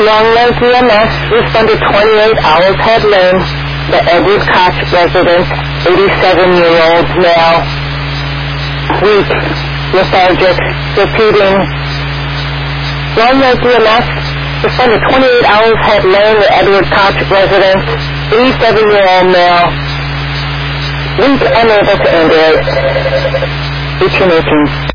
Long Lake EMS responded 28 hours headland, the Edward Koch resident, 87-year-old male, weak, lethargic, repeating. Long Lake EMS responded 28 hours headland, the Edward Koch resident, 87-year-old male, weak, unable to ambulate. 1818.